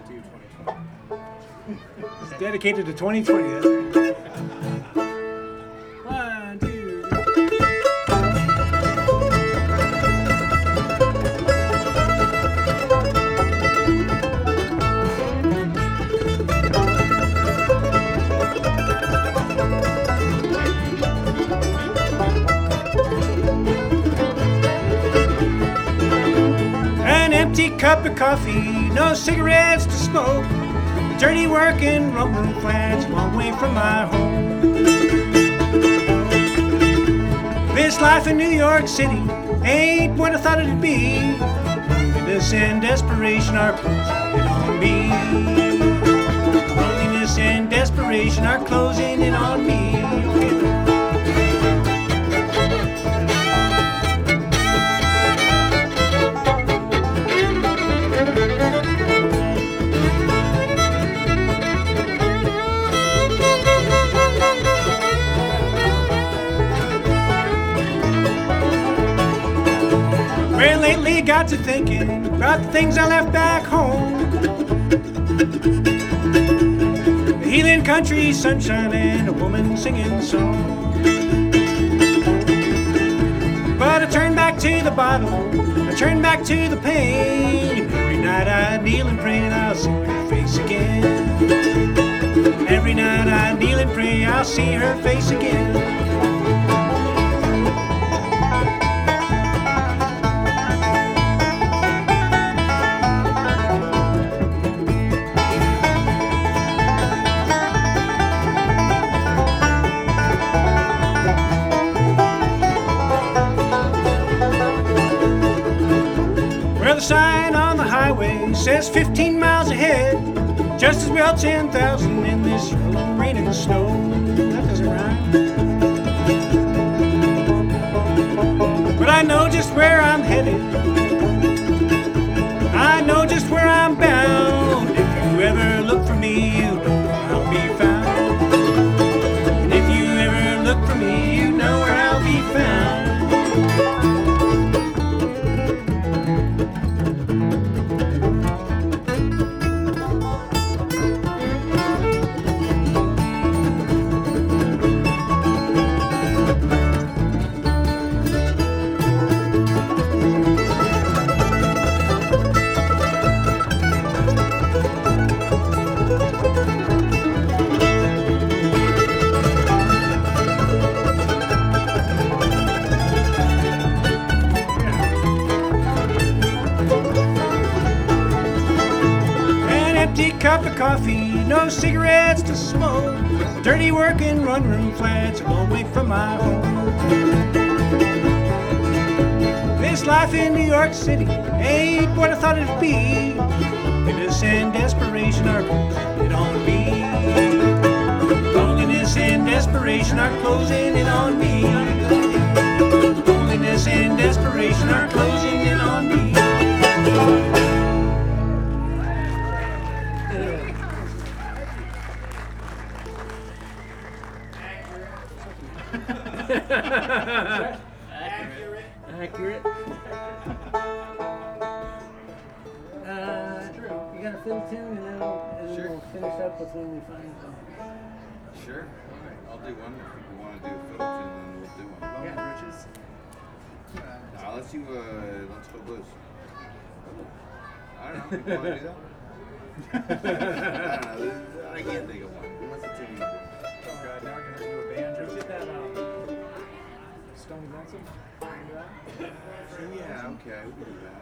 to you, 2020. It's dedicated to 2020. That's right. 1, 2. An empty cup of coffee, no cigarettes to smoke. Dirty working rum room flats, a long way from my home. This life in New York City ain't what I thought it'd be. Loneliness and desperation are closing in on me. Loneliness and desperation are closing in on me. Well, lately got to thinking about the things I left back home. The healing country, sunshine, and a woman singing song. But I turn back to the bottle, I turn back to the pain. Every night I kneel and pray and I'll see her face again. Every night I kneel and pray I'll see her face again. Well, the sign on the highway says 15 miles ahead, just as well 10,000 in this rain and snow. That doesn't rhyme. But I know just where I'm headed. I know just where I'm bound. If you ever look for me, you know where I'll be found. And if you ever look for me, you know where I'll be found. Cup of coffee, no cigarettes to smoke. Dirty working run room flats, a long way from my home. This life in New York City ain't what I thought it'd be. Loneliness and desperation are closing in on me. Loneliness and desperation are closing in on me. Loneliness and desperation are closing in on me. Accurate. You got a fiddle tune, and then we'll finish up with when we find something. Sure. I'll do one. If you want to do a fiddle tune, then we'll do one. Yeah, Riches. Nah, let's do blues. I don't know. You want to do that? I can't think of one. What's the tune you do? Oh God, now we're gonna do a banjo. You did that Stone Lonesome? Yeah, okay, we can do that.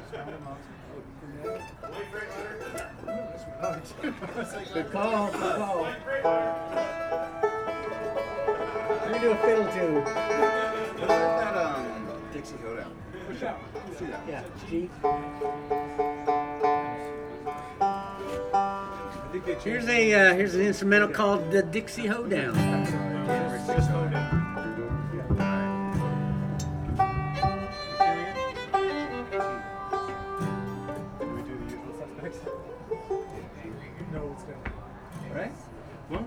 Good call, good call. We're gonna do a fiddle tune. What about that Dixie Hoedown? Push out. Let's do that. Yeah, G. I think they Here's an instrumental called the Dixie Hoedown. Hoedown.